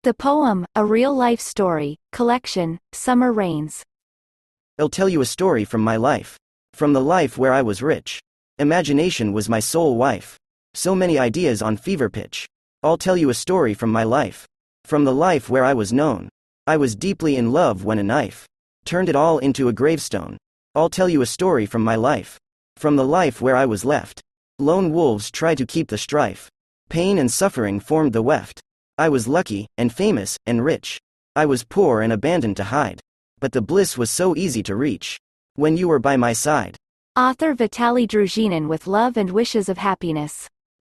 The poem, A Real-Life Story, collection, Summer Rains. I'll tell you a story from my life. From the life where I was rich. Imagination was my sole wife. So many ideas on fever pitch. I'll tell you a story from my life. From the life where I was known. I was deeply in love when a knife turned it all into a gravestone. I'll tell you a story from my life. From the life where I was left. Lone wolves try to keep the strife. Pain and suffering formed the weft. I was lucky, and famous, and rich. I was poor and abandoned to hide. But the bliss was so easy to reach when you were by my side. Author Vitaly Druzhinin with love and wishes of happiness.